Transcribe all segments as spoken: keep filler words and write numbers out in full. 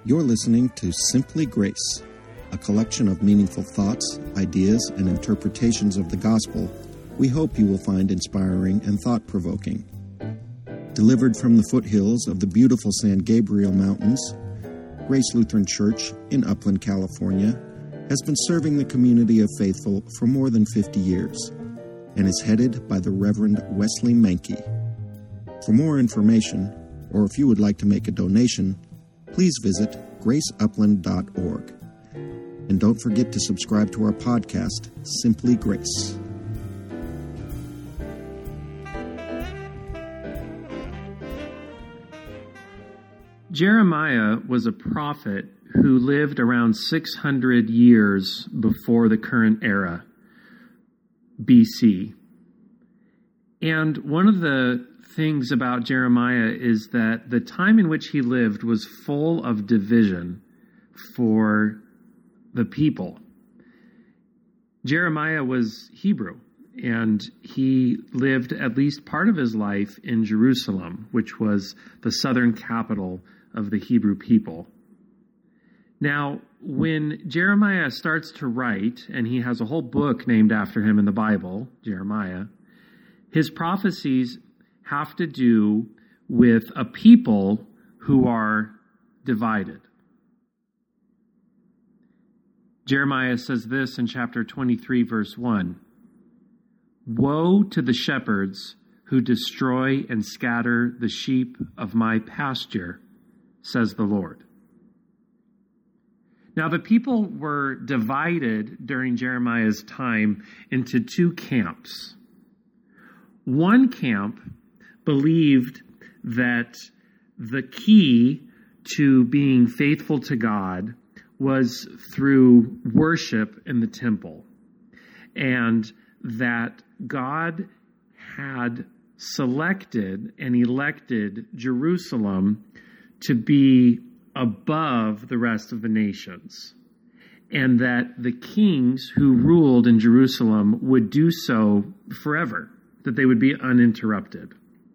You're listening to Simply Grace, a collection of meaningful thoughts, ideas, and interpretations of the gospel we hope you will find inspiring and thought-provoking. Delivered from the foothills of the beautiful San Gabriel Mountains, Grace Lutheran Church in Upland, California, has been serving the community of faithful for more than fifty years and is headed by the Reverend Wesley Menke. For more information, or if you would like to make a donation, please visit grace upland dot org. And don't forget to subscribe to our podcast, Simply Grace. Jeremiah was a prophet who lived around six hundred years before the current era, B C. And one of the things about Jeremiah is that the time in which he lived was full of division for the people. Jeremiah was Hebrew, and he lived at least part of his life in Jerusalem, which was the southern capital of the Hebrew people. Now, when Jeremiah starts to write, and he has a whole book named after him in the Bible, Jeremiah, his prophecies have to do with a people who are divided. Jeremiah says this in chapter twenty-three, verse one. Woe to the shepherds who destroy and scatter the sheep of my pasture, says the Lord. Now, the people were divided during Jeremiah's time into two camps. One camp believed that the key to being faithful to God was through worship in the temple, and that God had selected and elected Jerusalem to be above the rest of the nations, and that the kings who ruled in Jerusalem would do so forever, that they would be uninterrupted.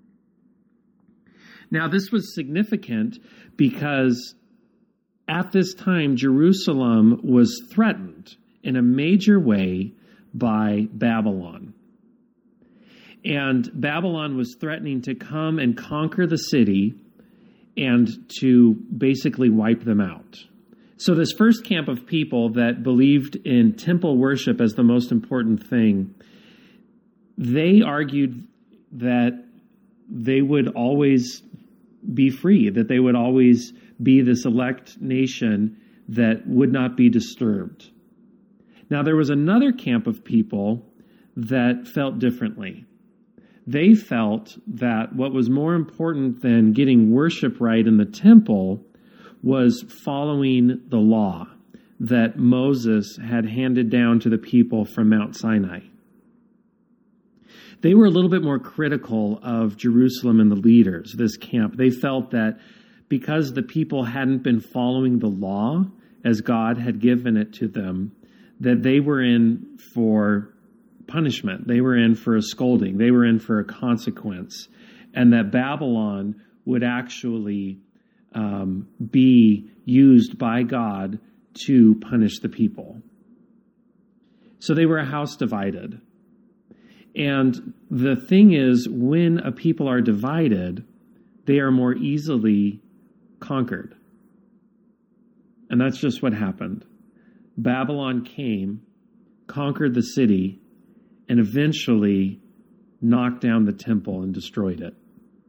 Now, this was significant because at this time, Jerusalem was threatened in a major way by Babylon. And Babylon was threatening to come and conquer the city and to basically wipe them out. So this first camp of people that believed in temple worship as the most important thing, they argued that they would always be free, that they would always be this elect nation that would not be disturbed. Now, there was another camp of people that felt differently. They felt that what was more important than getting worship right in the temple was following the law that Moses had handed down to the people from Mount Sinai. They were a little bit more critical of Jerusalem and the leaders, this camp. They felt that because the people hadn't been following the law as God had given it to them, that they were in for punishment. They were in for a scolding. They were in for a consequence. And that Babylon would actually um, be used by God to punish the people. So they were a house divided. And the thing is, when a people are divided, they are more easily conquered. And that's just what happened. Babylon came, conquered the city, and eventually knocked down the temple and destroyed it.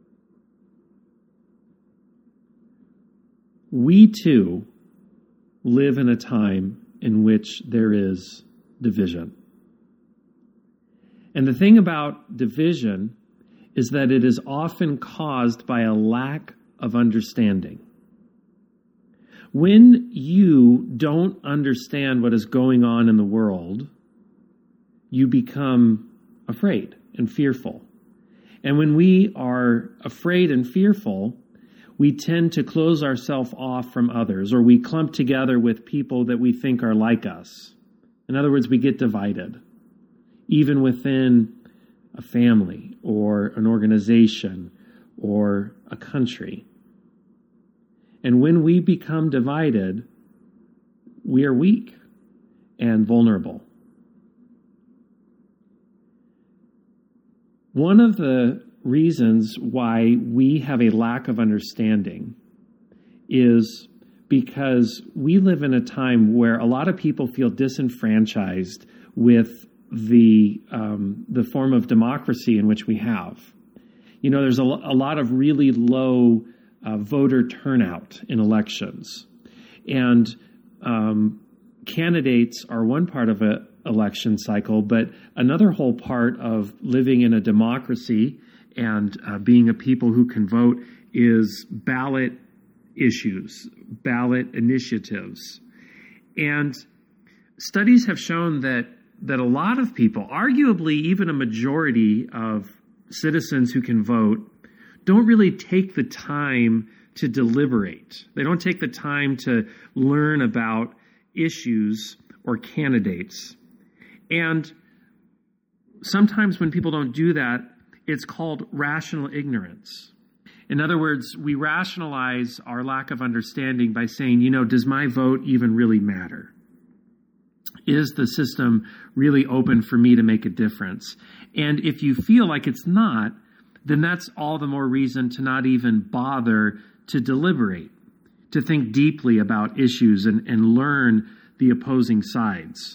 We too live in a time in which there is division. And the thing about division is that it is often caused by a lack of understanding. When you don't understand what is going on in the world, you become afraid and fearful. And when we are afraid and fearful, we tend to close ourselves off from others, or we clump together with people that we think are like us. In other words, we get divided, even within a family or an organization or a country. And when we become divided, we are weak and vulnerable. One of the reasons why we have a lack of understanding is because we live in a time where a lot of people feel disenfranchised with the um, the form of democracy in which we have. You know, there's a, a lot of really low uh, voter turnout in elections. And um, candidates are one part of an election cycle, but another whole part of living in a democracy and uh, being a people who can vote is ballot issues, ballot initiatives. And studies have shown that that a lot of people, arguably even a majority of citizens who can vote, don't really take the time to deliberate. They don't take the time to learn about issues or candidates. And sometimes when people don't do that, it's called rational ignorance. In other words, we rationalize our lack of understanding by saying, you know, does my vote even really matter? Is the system really open for me to make a difference? And if you feel like it's not, then that's all the more reason to not even bother to deliberate, to think deeply about issues and, and learn the opposing sides.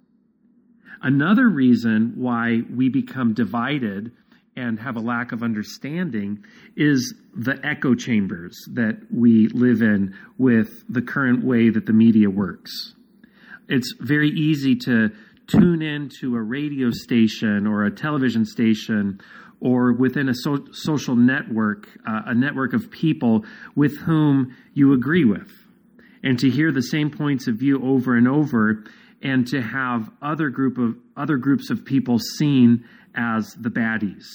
Another reason why we become divided and have a lack of understanding is the echo chambers that we live in with the current way that the media works. It's very easy to tune into a radio station or a television station or within a so- social network, uh, a network of people with whom you agree with, and to hear the same points of view over and over, and to have other group of other groups of people seen as the baddies.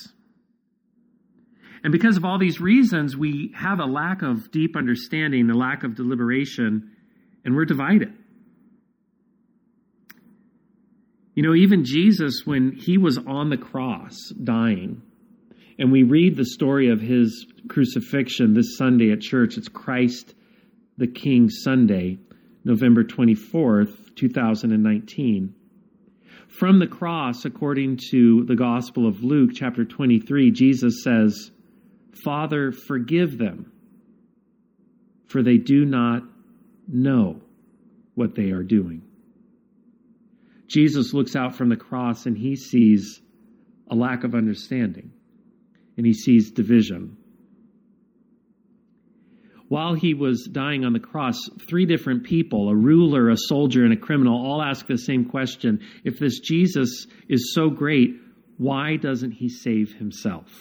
And because of all these reasons, we have a lack of deep understanding, a lack of deliberation, and we're divided. You know, even Jesus, when he was on the cross dying, and we read the story of his crucifixion this Sunday at church, it's Christ the King Sunday, November twenty-fourth, two thousand nineteen. From the cross, according to the Gospel of Luke, chapter twenty-three, Jesus says, "Father, forgive them, for they do not know what they are doing." Jesus looks out from the cross and he sees a lack of understanding, and he sees division. While he was dying on the cross, three different people, a ruler, a soldier, and a criminal, all ask the same question. If this Jesus is so great, why doesn't he save himself?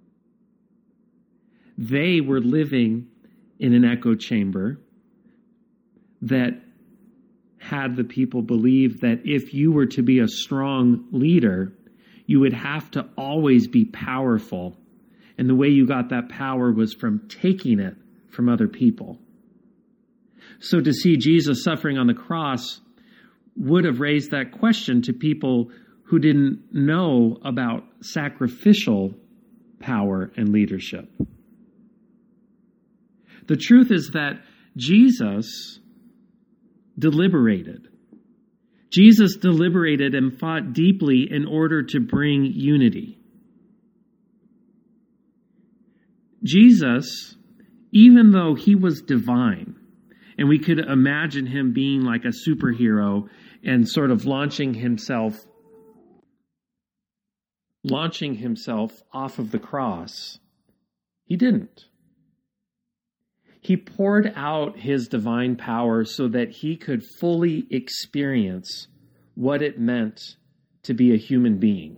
They were living in an echo chamber that had the people believe that if you were to be a strong leader, you would have to always be powerful. And the way you got that power was from taking it from other people. So to see Jesus suffering on the cross would have raised that question to people who didn't know about sacrificial power and leadership. The truth is that Jesus deliberated. Jesus deliberated and fought deeply in order to bring unity. Jesus, even though he was divine, and we could imagine him being like a superhero and sort of launching himself, launching himself off of the cross, he didn't. He poured out his divine power so that he could fully experience what it meant to be a human being.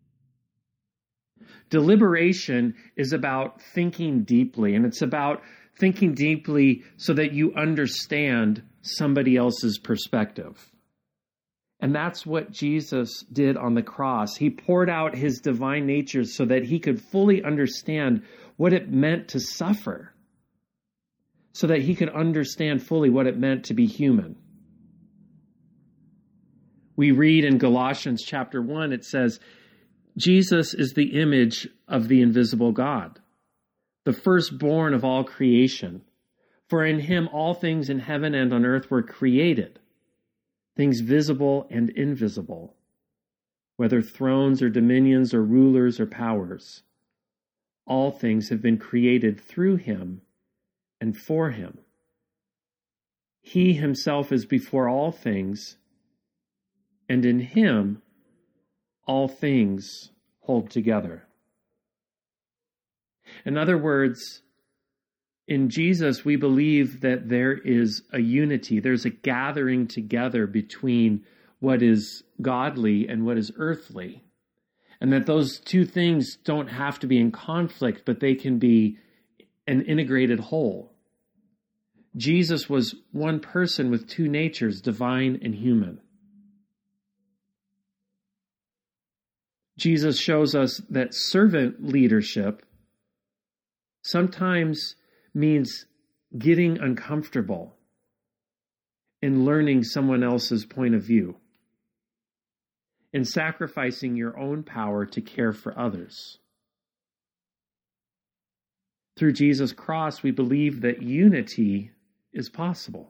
Deliberation is about thinking deeply, and it's about thinking deeply so that you understand somebody else's perspective. And that's what Jesus did on the cross. He poured out his divine nature so that he could fully understand what it meant to suffer, so that he could understand fully what it meant to be human. We read in Galatians chapter one, it says, Jesus is the image of the invisible God, the firstborn of all creation. For in him all things in heaven and on earth were created, things visible and invisible, whether thrones or dominions or rulers or powers. All things have been created through him and for him. He himself is before all things, and in him all things hold together. In other words, in Jesus, we believe that there is a unity. There's a gathering together between what is godly and what is earthly. And that those two things don't have to be in conflict, but they can be an integrated whole. Jesus was one person with two natures, divine and human. Jesus shows us that servant leadership sometimes means getting uncomfortable in learning someone else's point of view, in sacrificing your own power to care for others. Through Jesus' cross, we believe that unity is possible.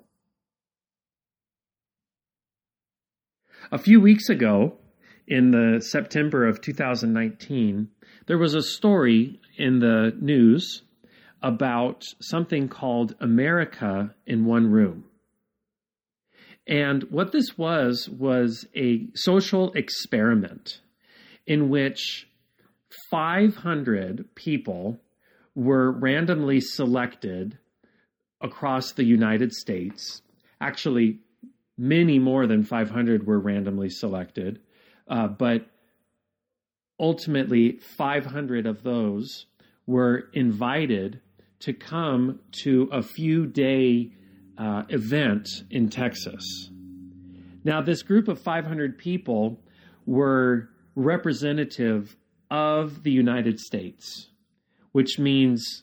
A few weeks ago, in the September of two thousand nineteen, there was a story in the news about something called America in One Room. And what this was, was a social experiment in which five hundred people were randomly selected across the United States. Actually, many more than five hundred were randomly selected, uh, but ultimately five hundred of those were invited to come to a few-day uh, event in Texas. Now, this group of five hundred people were representative of the United States, which means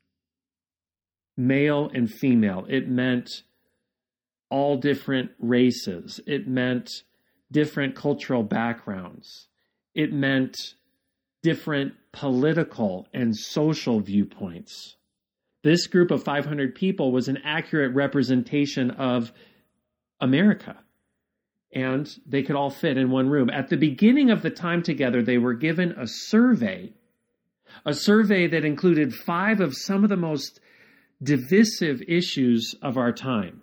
male and female. It meant all different races. It meant different cultural backgrounds. It meant different political and social viewpoints. This group of five hundred people was an accurate representation of America, and they could all fit in one room. At the beginning of the time together, they were given a survey, a survey that included five of some of the most divisive issues of our time: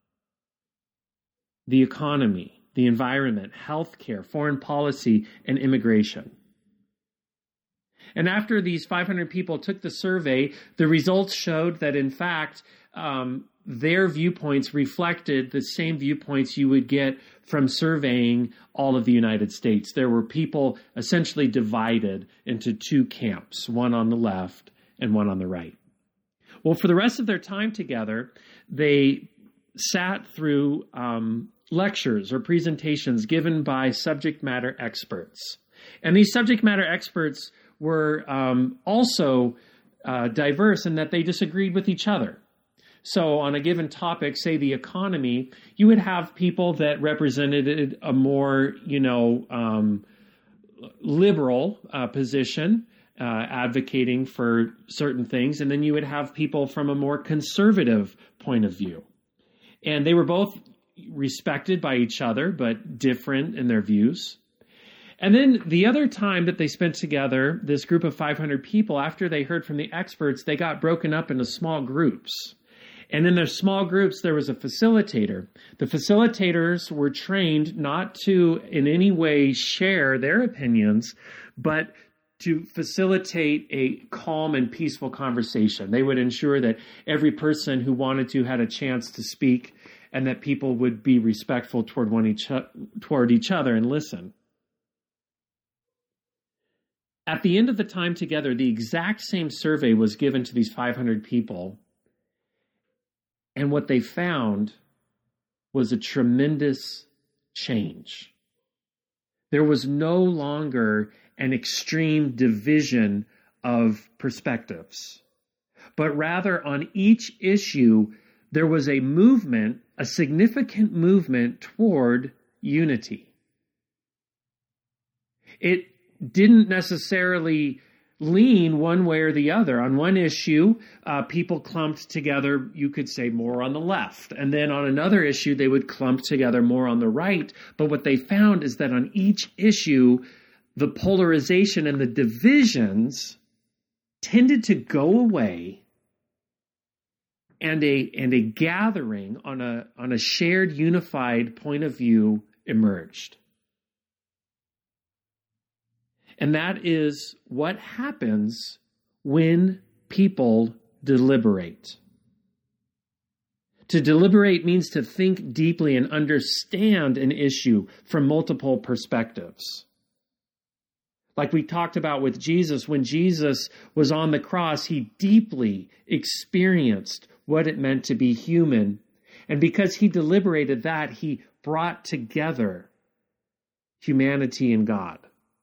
the economy, the environment, healthcare, foreign policy, and immigration. And after these five hundred people took the survey, the results showed that, in fact, um, their viewpoints reflected the same viewpoints you would get from surveying all of the United States. There were people essentially divided into two camps, one on the left and one on the right. Well, for the rest of their time together, they sat through um, lectures or presentations given by subject matter experts. And these subject matter experts were um, also uh, diverse in that they disagreed with each other. So on a given topic, say the economy, you would have people that represented a more, you know, um, liberal uh, position, uh, advocating for certain things. And then you would have people from a more conservative point of view. And they were both respected by each other, but different in their views. And then the other time that they spent together, this group of five hundred people, after they heard from the experts, they got broken up into small groups. And in their small groups, there was a facilitator. The facilitators were trained not to in any way share their opinions, but to facilitate a calm and peaceful conversation. They would ensure that every person who wanted to had a chance to speak, and that people would be respectful toward one each toward each other and listen. At the end of the time together, the exact same survey was given to these five hundred people. And what they found was a tremendous change. There was no longer an extreme division of perspectives, but rather on each issue, there was a movement, a significant movement toward unity. It didn't necessarily lean one way or the other. On one issue, uh, people clumped together, you could say, more on the left. And then on another issue, they would clump together more on the right. But what they found is that on each issue, the polarization and the divisions tended to go away, and a and a gathering on a on a shared, unified point of view emerged. And that is what happens when people deliberate. To deliberate means to think deeply and understand an issue from multiple perspectives. Like we talked about with Jesus, when Jesus was on the cross, he deeply experienced what it meant to be human. And because he deliberated that, he brought together humanity and God.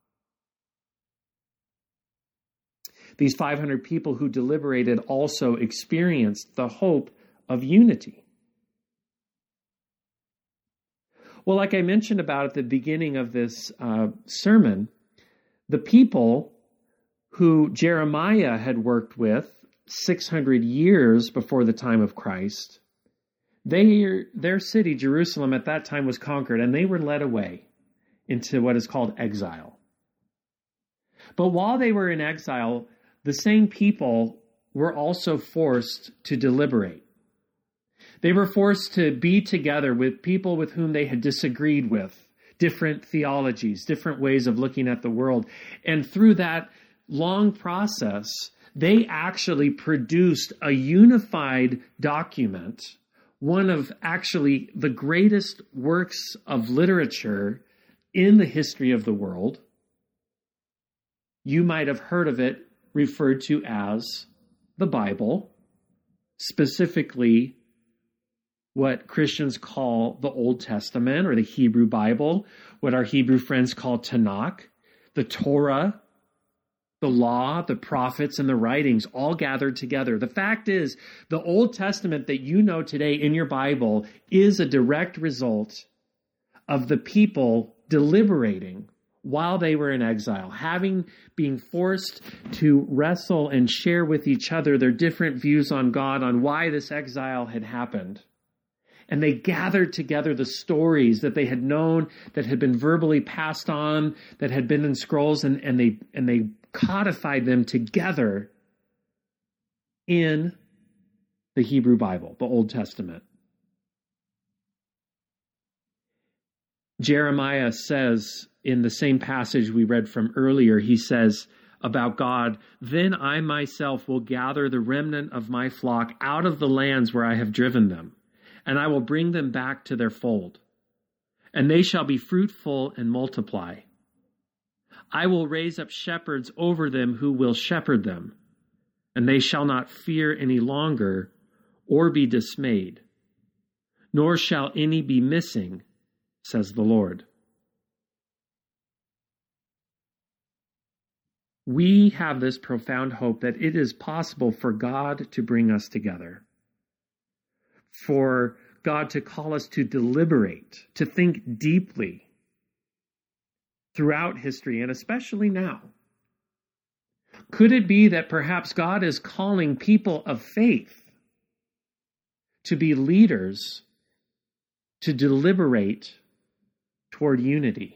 These five hundred people who deliberated also experienced the hope of unity. Well, like I mentioned about at the beginning of this uh, sermon, the people who Jeremiah had worked with six hundred years before the time of Christ, they, their city, Jerusalem, at that time was conquered, and they were led away into what is called exile. But while they were in exile, the same people were also forced to deliberate. They were forced to be together with people with whom they had disagreed with, different theologies, different ways of looking at the world. And through that long process, they actually produced a unified document, one of actually the greatest works of literature in the history of the world. You might have heard of it referred to as the Bible, specifically what Christians call the Old Testament or the Hebrew Bible, what our Hebrew friends call Tanakh, the Torah, the law, the prophets, and the writings all gathered together. The fact is, the Old Testament that you know today in your Bible is a direct result of the people deliberating while they were in exile, having being forced to wrestle and share with each other their different views on God, on why this exile had happened. And they gathered together the stories that they had known, that had been verbally passed on, that had been in scrolls, and, and they and they codified them together in the Hebrew Bible, the Old Testament. Jeremiah says in the same passage we read from earlier, he says about God, "Then I myself will gather the remnant of my flock out of the lands where I have driven them, and I will bring them back to their fold, and they shall be fruitful and multiply. I will raise up shepherds over them who will shepherd them, and they shall not fear any longer or be dismayed, nor shall any be missing, says the Lord." We have this profound hope that it is possible for God to bring us together, for God to call us to deliberate, to think deeply throughout history, and especially now. Could it be that perhaps God is calling people of faith to be leaders, to deliberate toward unity?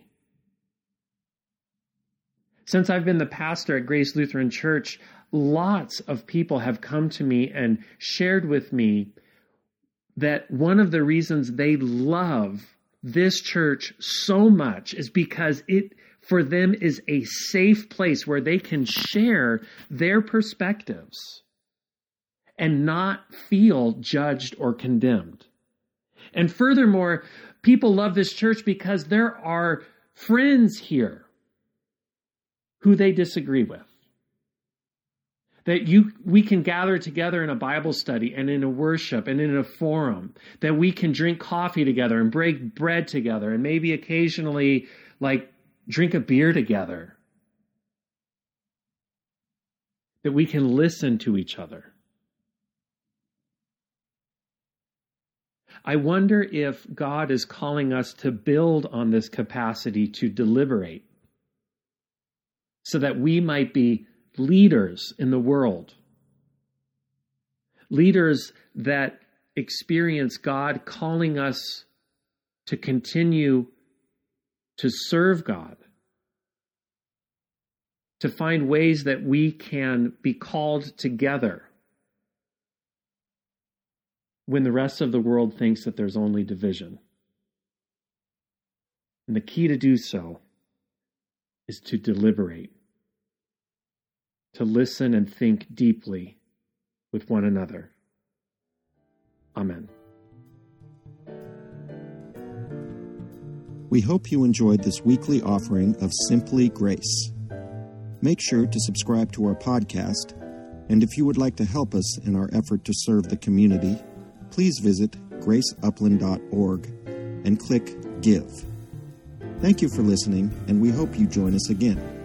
Since I've been the pastor at Grace Lutheran Church, lots of people have come to me and shared with me that one of the reasons they love this church so much is because it, for them, is a safe place where they can share their perspectives and not feel judged or condemned. And furthermore, people love this church because there are friends here who they disagree with. That you, we can gather together in a Bible study and in a worship and in a forum. That we can drink coffee together and break bread together and maybe occasionally like drink a beer together. That we can listen to each other. I wonder if God is calling us to build on this capacity to deliberate, so that we might be leaders in the world. Leaders that experience God calling us to continue to serve God, to find ways that we can be called together when the rest of the world thinks that there's only division. And the key to do so is to deliberate, to listen and think deeply with one another. Amen. We hope you enjoyed this weekly offering of Simply Grace. Make sure to subscribe to our podcast, and if you would like to help us in our effort to serve the community, please visit grace upland dot org and click Give. Thank you for listening, and we hope you join us again.